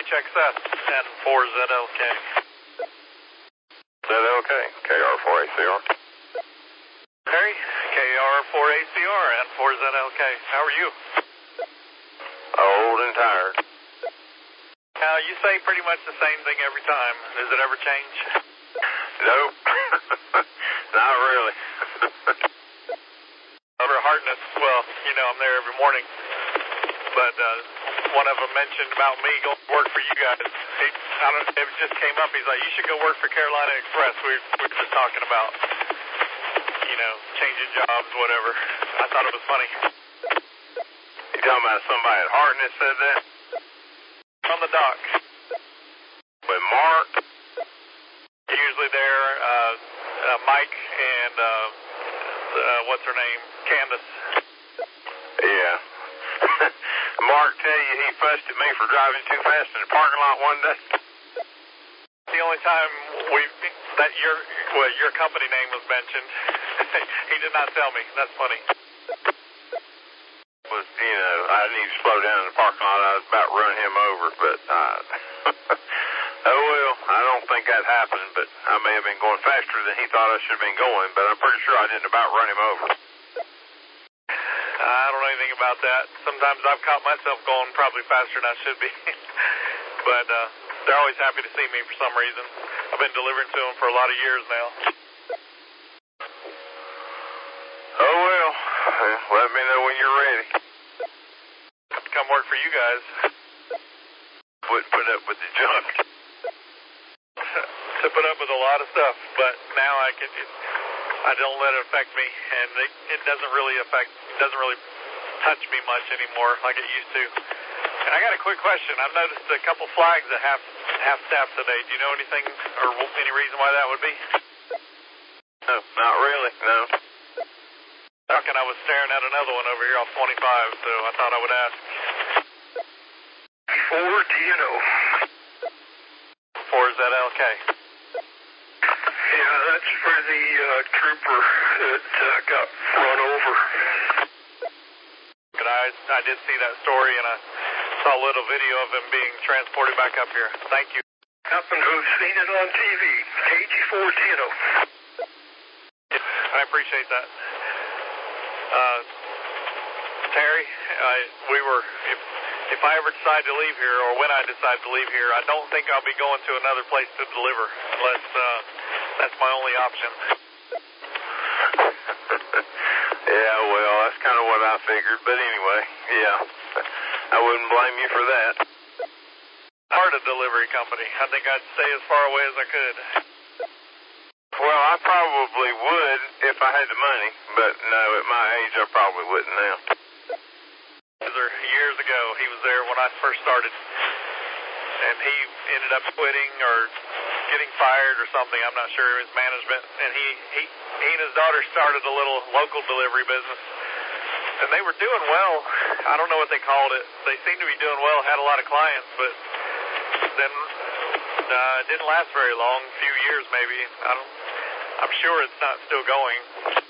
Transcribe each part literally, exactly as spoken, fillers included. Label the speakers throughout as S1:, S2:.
S1: check Seth, and four Z L K.
S2: Z L K, K R four A C R.
S1: Harry, K R four A C R and four Z L K. How are you?
S2: Old and tired.
S1: Now, you say pretty much the same thing every time. Does it ever change?
S2: Nope. Not really.
S1: Over Hartness, well, you know, I'm there every morning. But uh, one of them mentioned about me going to work for you guys. He, I don't, it just came up. He's like, you should go work for Carolina Express. We, we were just talking about, you know, changing jobs, whatever. I thought it was funny.
S2: You talking about somebody at Hartness said that?
S1: On the dock.
S2: With Mark?
S1: Usually there, uh, uh, Mike and, uh, uh, what's her name? Candace.
S2: Yeah. Mark tell you he fussed at me for driving too fast in the parking lot one day?
S1: The only time we, that your, well, your company name was mentioned, he did not tell me. That's funny.
S2: Was, you know, I need to slow down in the parking lot. I was about to run him over, but, uh, oh well, I don't think that happened, but I may have been going faster than he thought I should have been going, but I'm pretty sure I didn't about run him over.
S1: I don't know anything about that. Sometimes I've caught myself going probably faster than I should be. But uh, they're always happy to see me for some reason. I've been delivering to them for a lot of years now.
S2: Oh well, let me know when you're ready.
S1: Have to come work for you guys.
S2: Wouldn't put up with the junk.
S1: To put up with a lot of stuff, but now I can. It, I don't let it affect me, and it, it doesn't really affect, doesn't really touch me much anymore like it used to. And I got a quick question. I've noticed a couple flags at half half staff today. Do you know anything or any reason why that would be?
S2: No, not really. No.
S1: Talking, I was staring at another one over here off twenty-five, so I thought I would ask.
S2: Four Dino.
S1: Four Z L K.
S2: Yeah, that's for the uh, trooper that uh, got run over.
S1: But I, I did see that story, and I saw a little video of him being transported back up here. Thank you.
S2: Happen to have seen it on T V. K G four Dino.
S1: I appreciate that. Uh, Terry, I, we were, if, if I ever decide to leave here, or when I decide to leave here, I don't think I'll be going to another place to deliver, unless, uh, that's my only option.
S2: Yeah, well, that's kind of what I figured, but anyway, yeah, I wouldn't blame you for that.
S1: Part of delivery company. I think I'd stay as far away as I could.
S2: Well, I probably would if I had the money, but no, at my age, I probably wouldn't now.
S1: Years ago, he was there when I first started, and he ended up quitting or getting fired or something. I'm not sure, his management, and he, he, he and his daughter started a little local delivery business, and they were doing well. I don't know what they called it. They seemed to be doing well, had a lot of clients, but then uh, it didn't last very long, a few years maybe. I don't, I'm sure it's not still going.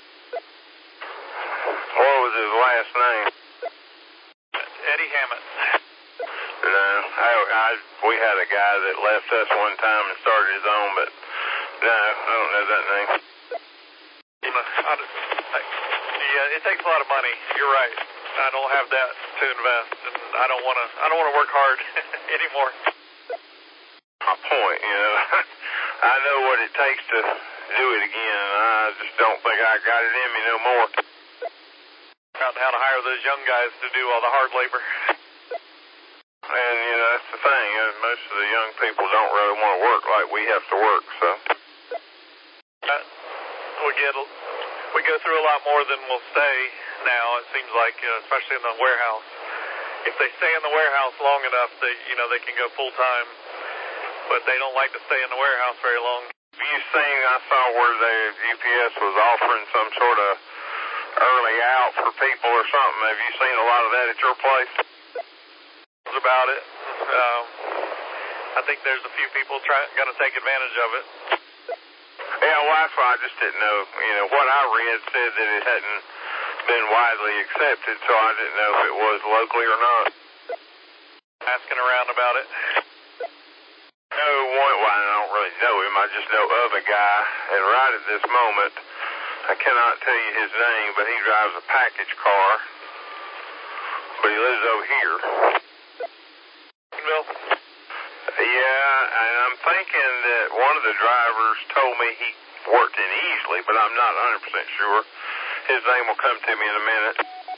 S2: What was his last name?
S1: Eddie Hammett.
S2: No, I, I, we had a guy that left us one time and started his own, but no, I don't know that name.
S1: I, I, yeah, it takes a lot of money. You're right. I don't have that to invest, and I don't want to. I don't want to work hard anymore.
S2: My point, you know, I know what it takes to do it again. I just don't think I got it in me no more.
S1: Out how to hire those young guys to do all the hard labor.
S2: And, you know, that's the thing. Most of the young people don't really want to work like we have to work, so.
S1: Uh, we get, we go through a lot more than we'll stay now, it seems like, uh, especially in the warehouse. If they stay in the warehouse long enough, they, you know, they can go full-time, but they don't like to stay in the warehouse very long.
S2: Have you seen, I saw where the U P S was offering some sort of early out for people or something. Have you seen a lot of that at your place?
S1: About it. Um, I think there's a few people trying, going to take advantage of it.
S2: Yeah, well, that's why I just didn't know. You know, what I read said that it hadn't been widely accepted, so I didn't know if it was locally or not.
S1: Asking around about it.
S2: know one, well, I don't really know him. I just know of a guy, and right at this moment, I cannot tell you his name, but he drives a package car, but he lives over here.
S1: Bill?
S2: Yeah, and I'm thinking that one of the drivers told me he worked in Easley, but I'm not one hundred percent sure. His name will come to me in a minute.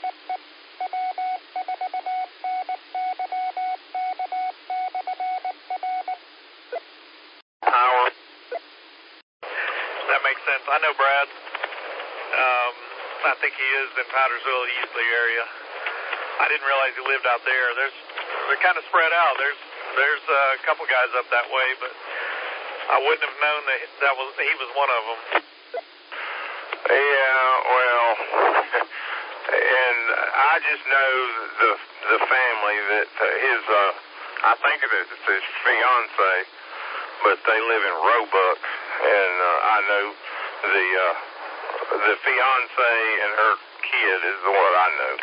S2: Power.
S1: That makes sense. I know Brad. Um, I think he is in Powdersville, Easley area. I didn't realize he lived out there. There's, they're kind of spread out. There's there's a couple guys up that way, but I wouldn't have known that that was he was one of them.
S2: Yeah, well, and I just know the the family that his uh, I think it's his fiance, but they live in Roebuck, and uh, I know the uh, the fiance and her kid is the one I know.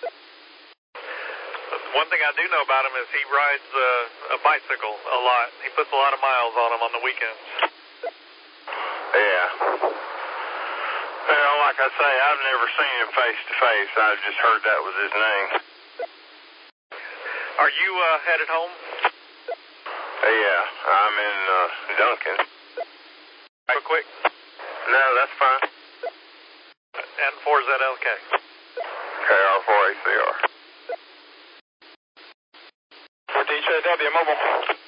S1: One thing I do know about him is he rides uh, a bicycle a lot. He puts a lot of miles on him on the weekends.
S2: Yeah. Well, like I say, I've never seen him face to face. I've just heard that was his name.
S1: Are you uh, headed home?
S2: Yeah, I'm in uh, Duncan.
S1: Real quick.
S2: No, that's fine.
S1: N four Z L K.
S2: K R four A C R.
S3: D J W Mobile.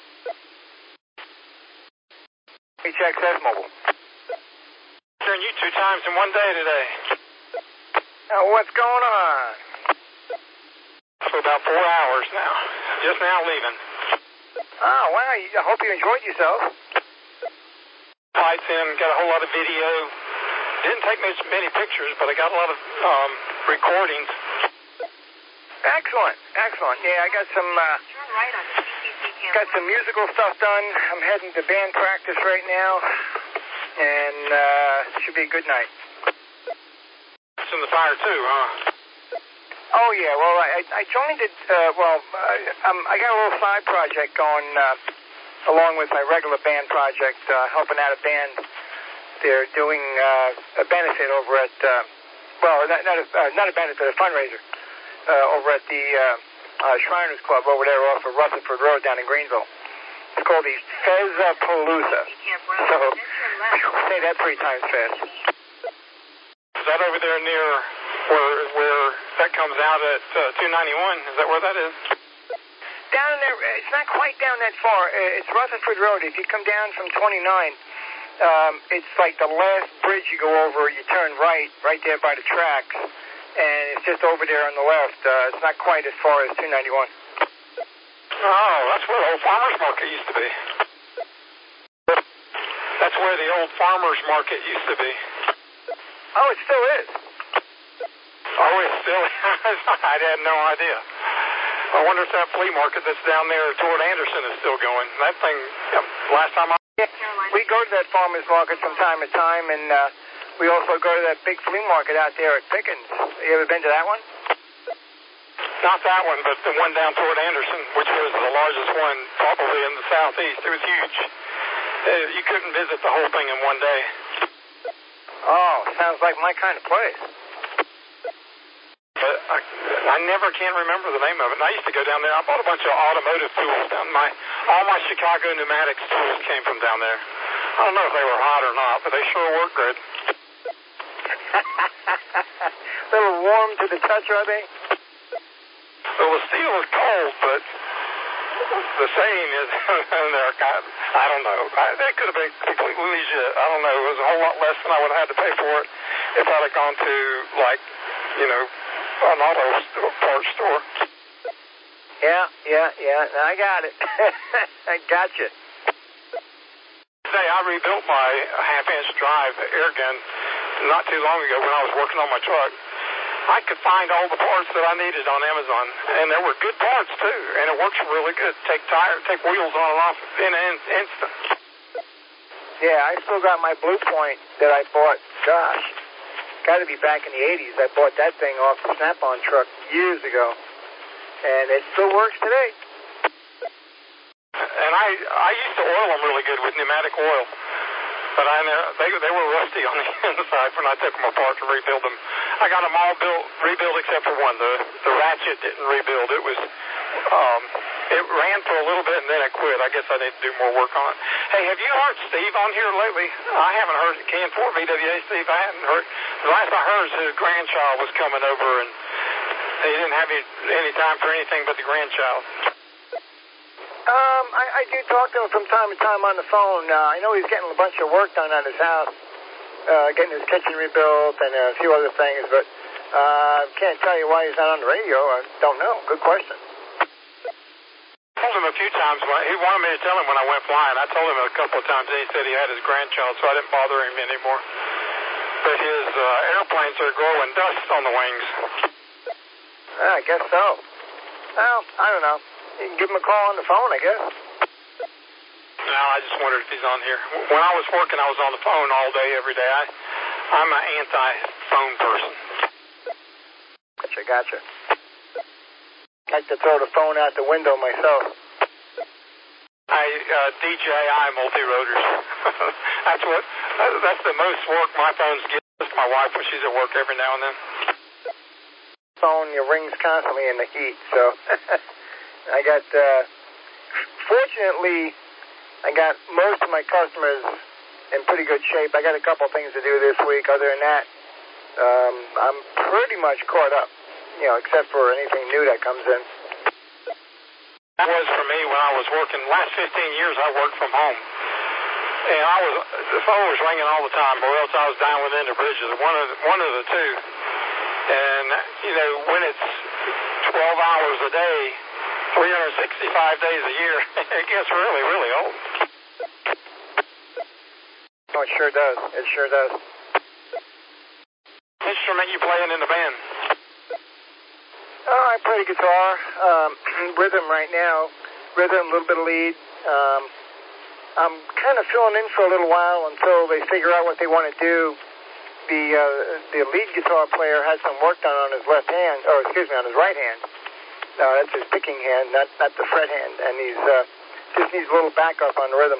S3: H X S Mobile. Turn you two times in one day today.
S4: Now, what's going on?
S3: For about four hours now. Just now leaving.
S4: Oh, wow. I hope you enjoyed yourself.
S3: Flights in, got a whole lot of video. Didn't take much, many pictures, but I got a lot of um, recordings.
S4: Excellent, excellent. Yeah, I got some uh, got some musical stuff done. I'm heading to band practice right now, and uh, it should be a good night.
S3: It's in the fire too, huh?
S4: Oh yeah, well I I joined it. Uh, well, uh, um, I got a little side project going uh, along with my regular band project, uh, helping out a band. They're doing uh, a benefit over at uh, well, not not a, uh, not a benefit, a fundraiser. Uh, over at the uh, uh, Shriners Club over there off of Rutherford Road down in Greenville. It's called the Fez-a-Palooza. So, say that three times fast.
S3: Is that over there near where where that comes out at uh, two ninety-one? Is that where that is?
S4: Down in there, it's not quite down that far. It's Rutherford Road. If you come down from twenty-nine, um, it's like the last bridge you go over, you turn right, right there by the tracks. And it's just over there on the left. Uh, it's not quite as far as two ninety-one.
S3: Oh, that's where the old farmer's market used to be. That's where the old farmer's market used to be.
S4: Oh, it still is?
S3: Oh, it still is? I had no idea. I wonder if that flea market that's down there toward Anderson is still going. That thing, last time I...
S4: Yeah, we go to that farmer's market from time to time, and... Uh, We also go to that big flea market out there at Pickens. You ever been to that one?
S3: Not that one, but the one down toward Anderson, which was the largest one probably in the southeast. It was huge. Uh, you couldn't visit the whole thing in one day.
S4: Oh, sounds like my kind of place.
S3: But I, I never can remember the name of it. And I used to go down there. I bought a bunch of automotive tools down my, all my Chicago pneumatics tools came from down there. I don't know if they were hot or not, but they sure work good.
S4: A little warm to the touch, are they?
S3: Well, the steel is cold, but the saying is, I don't know. I, that could have been completely legit. I don't know. It was a whole lot less than I would have had to pay for it if I'd have gone to, like, you know, an auto store, parts store.
S4: Yeah, yeah, yeah. I got it. I got you.
S3: Today I rebuilt my half-inch drive air gun not too long ago when I was working on my truck. I could find all the parts that I needed on Amazon, and there were good parts too, and it works really good. Take tire, take wheels on and off in an instant.
S4: Yeah, I still got my Blue Point that I bought. Gosh, got to be back in the eighties. I bought that thing off the Snap-on truck years ago, and it still works today.
S3: and I I used to oil them really good with pneumatic oil, but I they they were rusty on the inside when I took them apart to rebuild them. I got them all built rebuilt except for one. The the ratchet didn't rebuild. It was um it ran for a little bit and then it quit. I guess I need to do more work on it. Hey, have you heard Steve on here lately? I haven't heard Can four V W A Steve. I hadn't heard. The last I heard is his grandchild was coming over and he didn't have any, any time for anything but the grandchild.
S4: Um, I, I do talk to him from time to time on the phone. Uh, I know he's getting a bunch of work done at his house, uh, getting his kitchen rebuilt and a few other things, but I uh, can't tell you why he's not on the radio. I don't know. Good question.
S3: I told him a few times. When, he wanted me to tell him when I went flying. I told him a couple of times, and he said he had his grandchild, so I didn't bother him anymore. But his uh, airplanes are growing dust on the wings.
S4: Yeah, I guess so. Well, I don't know. You can give him a call on the phone, I guess.
S3: No, I just wondered if he's on here. When I was working, I was on the phone all day, every day. I, I'm an anti-phone person.
S4: Gotcha, gotcha. I like to throw the phone out the window myself.
S3: I uh, D J I multi-rotors. That's what. Uh, that's the most work my phones get. My wife when she's at work every now and then.
S4: Phone your rings constantly in the heat, so I got. Uh, fortunately, I got most of my customers in pretty good shape. I got a couple things to do this week. Other than that, um, I'm pretty much caught up. You know, except for anything new that comes in.
S3: That was for me when I was working. Last fifteen years, I worked from home. And I was, the phone was ringing all the time, or else I was dialing into bridges, one of the, one of the two. And, you know, when it's twelve hours a day, three hundred sixty-five days a year, it gets really, really old.
S4: Oh, it sure does. It sure does.
S3: Instrument you playing in the band?
S4: Oh, I play guitar, um, rhythm right now, rhythm, a little bit of lead. Um, I'm kind of filling in for a little while until they figure out what they want to do. The uh, the lead guitar player has some work done on his left hand, or excuse me, on his right hand. Uh, that's his picking hand, not not the fret hand, and he's uh, just needs a little backup on rhythm.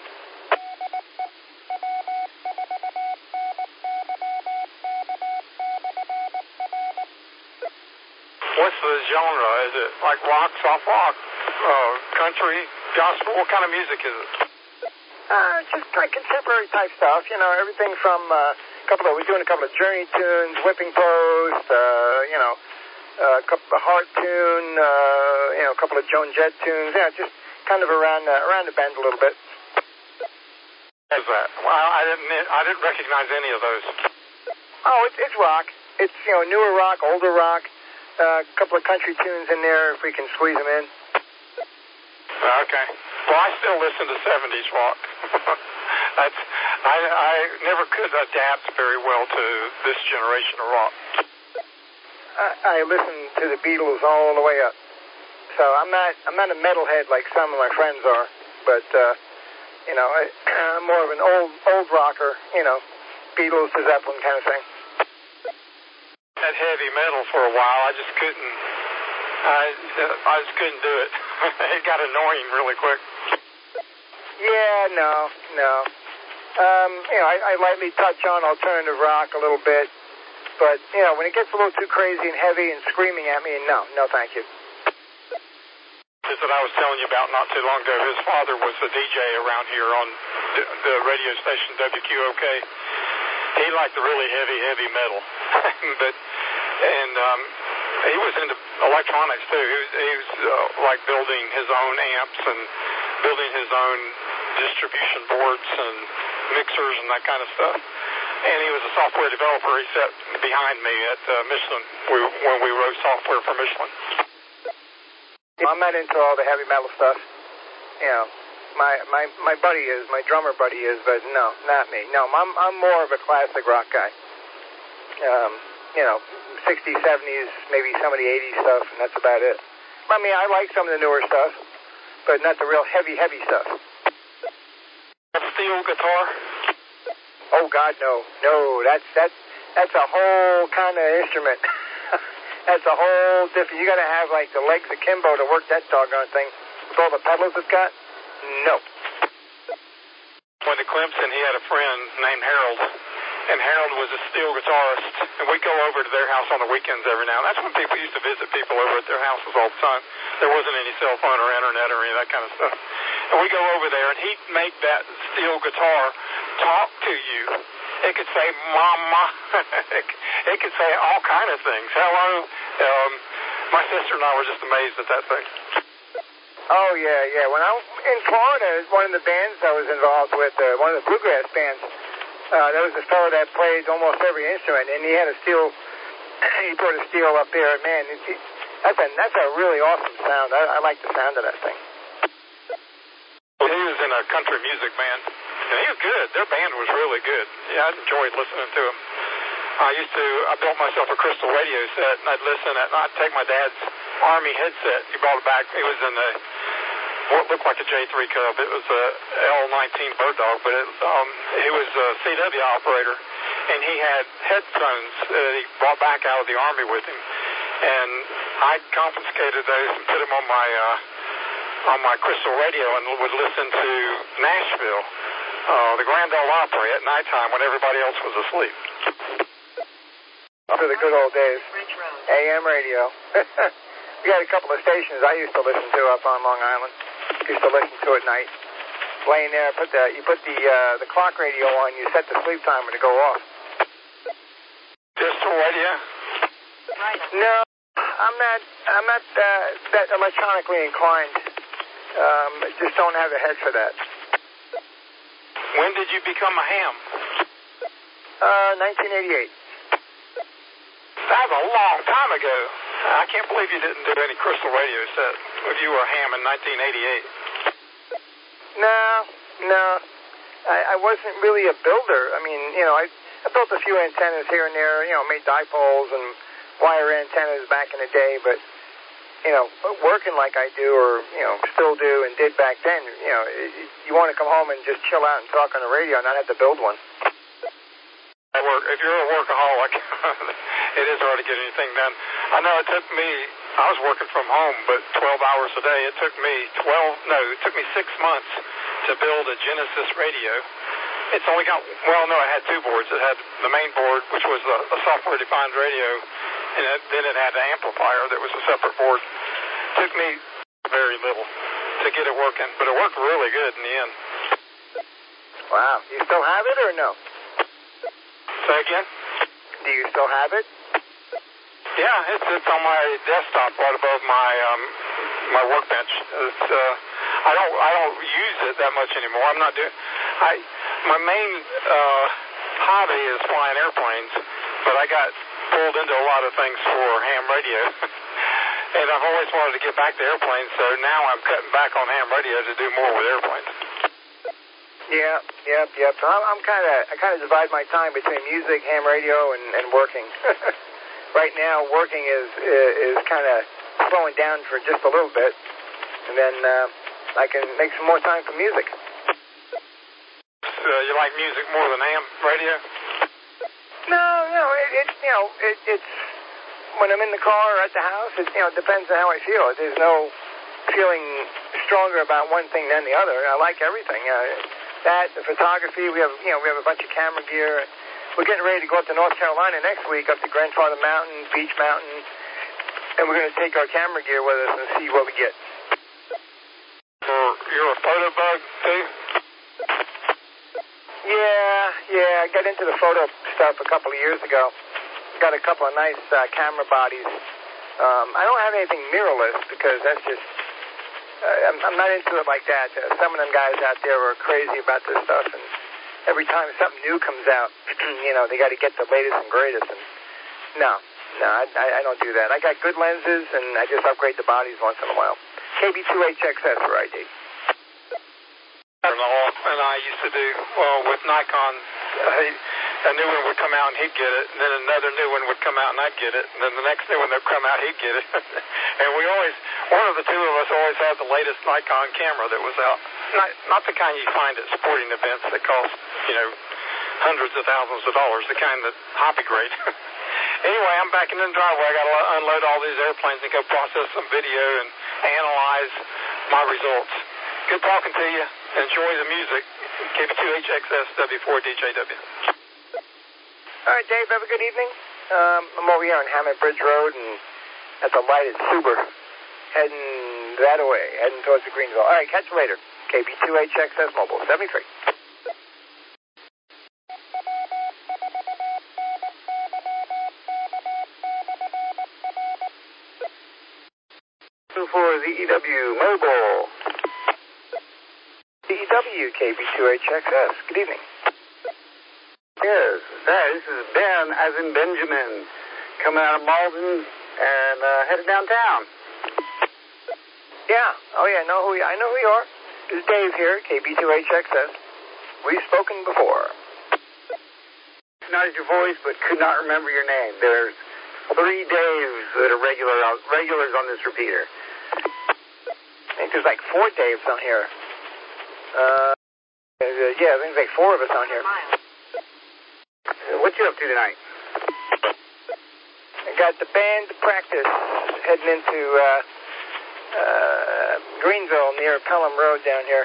S3: What's the genre? Is it like rock, soft rock, uh, country, gospel? What kind of music is it?
S4: Uh, just like contemporary type stuff, you know, everything from uh, a couple of, we're doing a couple of Journey tunes, Whipping Post, uh, you know, uh, a couple of Heart tune, uh, you know, a couple of Joan Jett tunes, yeah, just kind of around uh, around the bend a little bit.
S3: What is that? Well, I didn't I didn't recognize any of those.
S4: Oh, it's, it's rock. It's, you know, newer rock, older rock. Uh, a couple of country tunes in there if we can squeeze them in.
S3: Uh, okay. Well, I still listen to seventies rock. That's I I never could adapt very well to this generation of rock.
S4: I, I listen to the Beatles all the way up. So I'm not I'm not a metalhead like some of my friends are, but uh, you know, I, I'm more of an old old rocker. You know, Beatles to Zeppelin kind of thing.
S3: That heavy metal for a while, I just couldn't. I I just couldn't do it. It got annoying really quick.
S4: Yeah, no, no. Um, you know, I, I lightly touch on alternative rock a little bit, but you know, when it gets a little too crazy and heavy and screaming at me, no, no, thank you.
S3: This that I was telling you about not too long ago. His father was a D J around here on the, the radio station W Q O K. He liked the really heavy, heavy metal, but and um, he was into electronics too. He was, he was uh, like building his own amps and building his own distribution boards and mixers and that kind of stuff. And he was a software developer. He sat behind me at uh, Michelin we, when we wrote software for Michelin.
S4: I'm not into all the heavy metal stuff. You know, my my my buddy is, my drummer buddy is, but no, not me. No, I'm I'm more of a classic rock guy. Um, you know, sixties, seventies, maybe some of the eighties stuff, and that's about it. I mean, I like some of the newer stuff, but not the real heavy, heavy stuff.
S3: Steel guitar?
S4: Oh God, no, no. That's that's that's a whole kind of instrument. That's a whole different. You got to have like the legs akimbo to work that doggone thing with all the pedals it's got. No.
S3: Went to Clemson, he had a friend named Harold, and Harold was a steel guitarist, and we'd go over to their house on the weekends every now and then. That's when people used to visit people over at their houses all the time. There wasn't any cell phone or internet or any of that kind of stuff. And we'd go over there, and he'd make that steel guitar talk to you. It could say mama. It could say all kind of things. Hello. Um, my sister and I were just amazed at that thing.
S4: Oh, yeah, yeah. When I was in Florida, one of the bands I was involved with, uh, one of the bluegrass bands, uh, there was a fellow that played almost every instrument, and he had a steel, he put a steel up there. Man, it, it, that's, a, that's a really awesome sound. I, I like the sound of that thing.
S3: Well, he was in a country music band, and he was good. Their band was really good. Yeah, I enjoyed listening to him. I used to, I built myself a crystal radio set, and I'd listen at, I'd take my dad's Army headset. He brought it back. It was in the, what looked like a J three Cub. It was a L nineteen Bird Dog, but it, um, he was a C W operator, and he had headphones that he brought back out of the Army with him. And I confiscated those and put them on my, uh, on my crystal radio and would listen to Nashville, uh, the Grand Ole Opry at nighttime when everybody else was asleep.
S4: To the good old days. A M radio. We had a couple of stations I used to listen to up on Long Island. Used to listen to at night. Laying there, put the you put the uh, the clock radio on, you set the sleep timer to go off.
S3: Crystal radio?
S4: No, I'm not. I'm not uh, that electronically inclined. Um, I just don't have the head for that.
S3: When did you become a ham?
S4: Uh, nineteen eighty-eight.
S3: That was a long time ago. I can't believe you didn't do any crystal radio set if you were a ham in nineteen eighty-eight.
S4: No, no. I, I wasn't really a builder. I mean, you know, I, I built a few antennas here and there, you know, made dipoles and wire antennas back in the day, but, you know, working like I do or, you know, still do and did back then, you know, you want to come home and just chill out and talk on the radio and not have to build one.
S3: I work, if you're a workaholic, it is hard to get anything done. I know it took me, I was working from home, but twelve hours a day. It took me twelve, no, it took me six months to build a Genesis radio. It's only got, well, no, it had two boards. It had the main board, which was a, a software-defined radio, and it, then it had an amplifier that was a separate board. It took me very little to get it working, but it worked really good in the end.
S4: Wow. You still have it or no?
S3: Say again?
S4: Do you still have it?
S3: Yeah, it's it's on my desktop right above my um my workbench. It's uh I don't I don't use it that much anymore. I'm not doing I my main uh hobby is flying airplanes, but I got pulled into a lot of things for ham radio. And I've always wanted to get back to airplanes, so now I'm cutting back on ham radio to do more with airplanes.
S4: Yeah, yep, yep. So I'm, I'm kind of, I kind of divide my time between music, ham radio, and, and working. Right now, working is is kind of slowing down for just a little bit, and then uh, I can make some more time for music.
S3: So you like music more than ham radio?
S4: No, no. It, it you know, it, it's when I'm in the car or at the house. It you know, it depends on how I feel. There's no feeling stronger about one thing than the other. I like everything. Uh, That, the photography, we have, you know, we have a bunch of camera gear. We're getting ready to go up to North Carolina next week, up to Grandfather Mountain, Beach Mountain, and we're going to take our camera gear with us and see what we get.
S3: So you're a photo bug, too?
S4: Yeah, yeah, I got into the photo stuff a couple of years ago. Got a couple of nice uh, camera bodies. Um, I don't have anything mirrorless because that's just... Uh, I'm, I'm not into it like that. Uh, some of them guys out there are crazy about this stuff, and every time something new comes out, you know, they got to get the latest and greatest. And no, no, I, I don't do that. I got good lenses, and I just upgrade the bodies once in a while. K B two H X S for I D.
S3: And I used to do, well, with Nikon, uh, a new one would come out and he'd get it, and then another new one would come out and I'd get it, and then the next new one that would come out, he'd get it. And we always, one of the two of us always had the latest Nikon camera that was out. Not, not the kind you find at sporting events that cost, you know, hundreds of thousands of dollars, the kind that hobby grade. Anyway, I'm back in the driveway. I got to unload all these airplanes and go process some video and analyze my results. Good talking to you. Enjoy the music. K B two H X S W four D J W.
S4: All right, Dave, have a good evening. Um, I'm over here on Hammond Bridge Road, and at the light at Suber, heading that way, heading towards the Greenville. All right, catch you later. K B two H X S Mobile, seventy-three.
S5: For the E W Mobile.
S4: D E W, K B two H X S. Good evening.
S5: Yes, hey, this is Ben, as in Benjamin, coming out of Malden and uh, headed downtown.
S4: Yeah. Oh, yeah. I know who you, I know who you are. This is Dave here, K B two H X S. We've spoken before.
S5: Recognized your voice, but could not remember your name. There's three Daves that are regular regulars on this repeater.
S4: I think there's like four Daves on here. Uh, yeah, I think there's like four of us on here.
S5: Uh, what you up to tonight?
S4: I got the band to practice heading into uh, uh, Greenville near Pelham Road down here.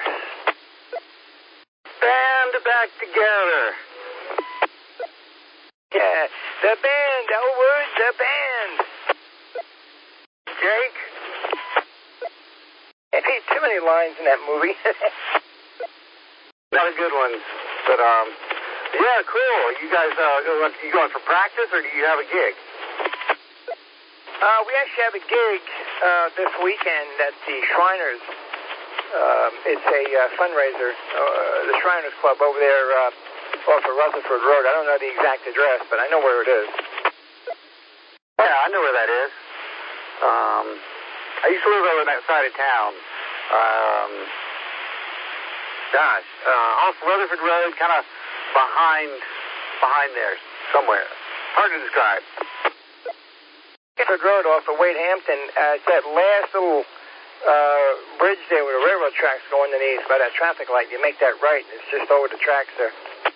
S5: Band back together.
S4: Yeah, the band, oh, word, the band.
S5: Jake?
S4: Hey, too many lines in that movie.
S5: Not a good one, but um, yeah, cool. You guys, uh, going, you going for practice, or do you have a gig?
S4: Uh, we actually have a gig uh, this weekend at the Shriners. Um, it's a uh, fundraiser, uh, the Shriners Club over there uh, off of Rutherford Road. I don't know the exact address, but I know where it is.
S5: Yeah, I know where that is. Um, I used to live over on that side of town. Um, gosh, uh, off Rutherford Road, kind of behind, behind there, somewhere. Hard to describe.
S4: Rutherford Road off of Wade Hampton. Uh, it's that last little uh, bridge there where the railroad tracks go underneath by that traffic light. You make that right, and it's just over the tracks there.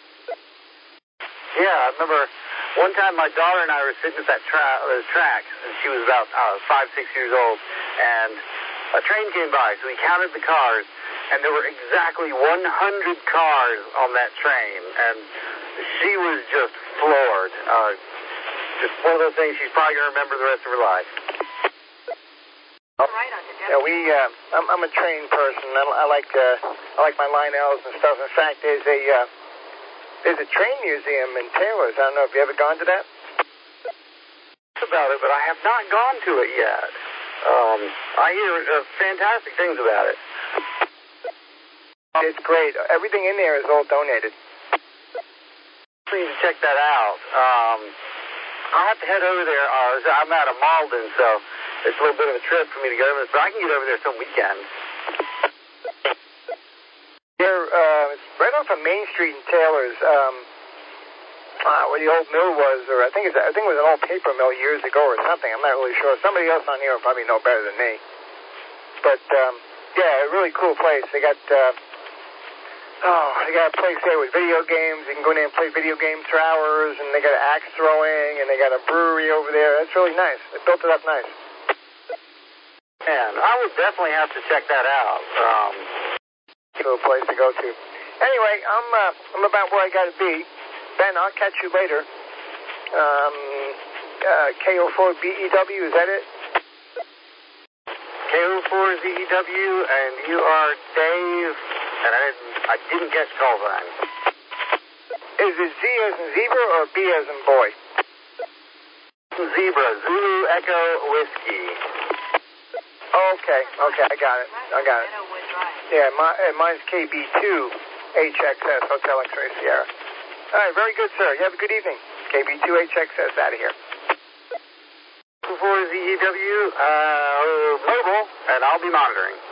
S5: Yeah, I remember one time my daughter and I were sitting at that tra- uh, tracks, and she was about uh, five, six years old, and a train came by, so we counted the cars, and there were exactly one hundred cars on that train, and she was just floored. Uh, just one of those things she's probably going to remember the rest of her life.
S4: Yeah, we. Uh, I'm, I'm a train person. I, I like. Uh, I like my Lionels and stuff. In fact, there's a uh, there's a train museum in Taylor's. I don't know if you ever gone to that.
S5: About it, but I have not gone to it yet. Um, I hear uh, fantastic things about it.
S4: It's great. Everything in there is all donated.
S5: Please check that out. Um, I'll have to head over there. Uh, I'm out of Malden, so it's a little bit of a trip for me to go over there, but I can get over there some weekend.
S4: There, uh, it's right off of Main Street in Taylor's, um, uh, where the old mill was, or I think it's, I think it was an old paper mill years ago or something. I'm not really sure. Somebody else on here will probably know better than me. But um, yeah, a really cool place. They got, uh, oh, they got a place there with video games. You can go in there and play video games for hours, and they got axe throwing, and they got a brewery over there. That's really nice. They built it up nice.
S5: Man, I would definitely have to check that out. Um,
S4: Cool place to go to. Anyway, I'm uh, I'm about where I got to be. Ben, I'll catch you later. Um, uh, K O four B E W, is that it?
S5: K O four Z E W, and you are Dave, and I didn't, I didn't catch call sign.
S4: Is it Z as in zebra or B as in boy?
S5: Zebra, Zulu Echo Whiskey.
S4: Okay, okay, I got it. I got it. Yeah, my, uh, mine's K B two H X S, Hotel X-Ray Sierra. All right, very good, sir. You have a good evening. K B two H X S out of here.
S5: For Z E W, uh, mobile, and I'll be monitoring.